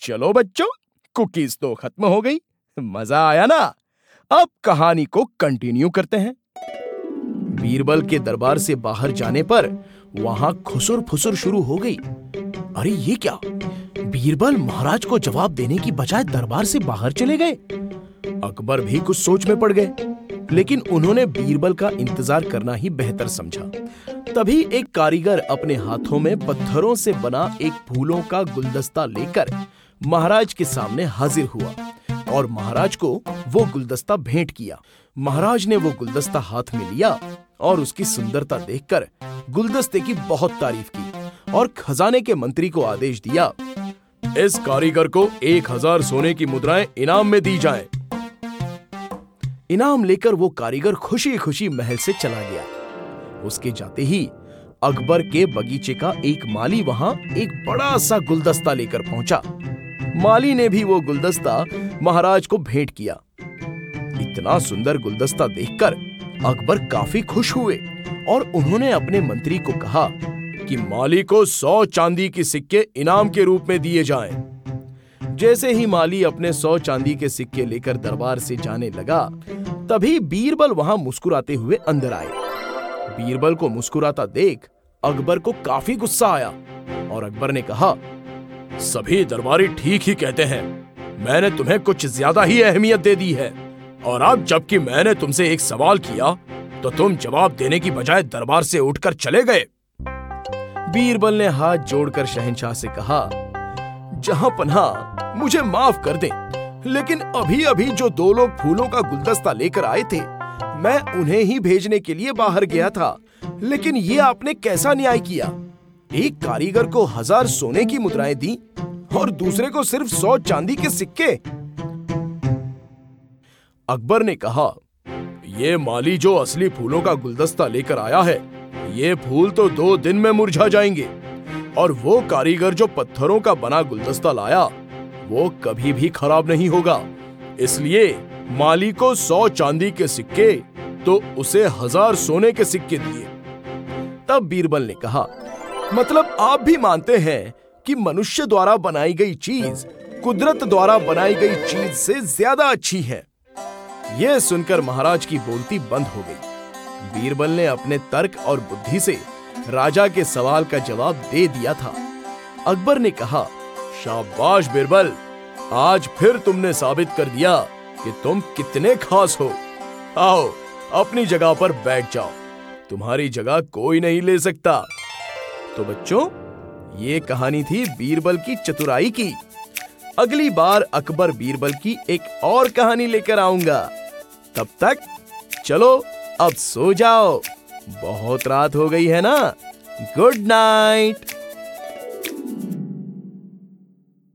चलो बच्चों, कुकीज तो खत्म हो गई। मजा आया ना? अब कहानी को कंटिन्यू करते हैं। बीरबल के दरबार से बाहर जाने पर वहां खुसुर फुसुर शुरू हो गई। अरे ये क्या? बीरबल महाराज को जवाब देने की बजाय दरबार से बाहर चले गए। अकबर भी कुछ सोच में पड़ गए, लेकिन उन्होंने बीरबल का इंतजार करना ही बेहतर समझा। तभी एक कारीगर अपने हाथों में पत्थरों से बना एक फूलों का गुलदस्ता लेकर महाराज के सामने हाजिर हुआ और महाराज को वो गुलदस्ता भेंट किया। महाराज ने वो गुलदस्ता हाथ में लिया और उसकी सुंदरता देखकर गुलदस्ते की बहुत तारीफ की और खजाने के मंत्री को आदेश दिया, इस कारीगर को 1000 सोने की मुद्राएं इनाम में दी जाएं। इनाम लेकर वो कारीगर खुशी खुशी महल से चला गया। उसके जाते ही अकबर के बगीचे का एक माली वहां एक बड़ा सा गुलदस्ता लेकर पहुंचा। माली ने भी वो गुलदस्ता महाराज को भेंट किया। इतना सुंदर गुलदस्ता देखकर अकबर काफी खुश हुए और उन्होंने अपने मंत्री को कहा कि माली को 100 चांदी के सिक्के इनाम के रूप में दिए जाएं। जैसे ही माली अपने 100 चांदी के सिक्के लेकर दरबार से जाने लगा, तभी बीरबल वहां मुस्कुराते हुए अंदर आए। बीरबल को मुस्कुराता देख अकबर को काफी गुस्सा आया और अकबर ने कहा, सभी दरबारी ठीक ही कहते हैं, मैंने तुम्हें कुछ ज्यादा ही अहमियत दे दी है और अब जबकि मैंने तुमसे एक सवाल किया तो तुम जवाब देने की बजाय दरबार से उठकर चले गए। बीरबल ने हाथ जोड़कर शहंशाह से कहा, जहां पनाह मुझे माफ कर दें, लेकिन अभी अभी जो 2 लोग फूलों का गुलदस्ता लेकर आए थे, मैं उन्हें ही भेजने के लिए बाहर गया था, लेकिन ये आपने कैसा न्याय किया? एक कारीगर को 1000 सोने की मुद्राएं दी और दूसरे को सिर्फ 100 चांदी के सिक्के। अकबर ने कहा, ये माली जो असली फूलों का गुलदस्ता लेकर आया है, ये फूल तो 2 दिन में मुरझा जाएंगे और वो कारीगर जो पत्थरों का बना गुलदस्ता लाया, वो कभी भी खराब नहीं होगा। इसलिए माली को 100 चांदी के सिक्के तो उसे 1000 सोने के सिक्के दिए। तब बीरबल ने कहा, मतलब आप भी मानते हैं कि मनुष्य द्वारा बनाई गई चीज कुदरत द्वारा बनाई गई चीज से ज्यादा अच्छी है। यह सुनकर महाराज की बोलती बंद हो गई। बीरबल ने अपने तर्क और बुद्धि से राजा के सवाल का जवाब दे दिया था। अकबर ने कहा, शाबाश बीरबल, आज फिर तुमने साबित कर दिया कि तुम कितने खास हो। आओ अपनी जगह पर बैठ जाओ, तुम्हारी जगह कोई नहीं ले सकता। तो बच्चों, ये कहानी थी बीरबल की चतुराई की। अगली बार अकबर बीरबल की एक और कहानी लेकर आऊंगा। तब तक चलो अब सो जाओ, बहुत रात हो गई है ना। Good night.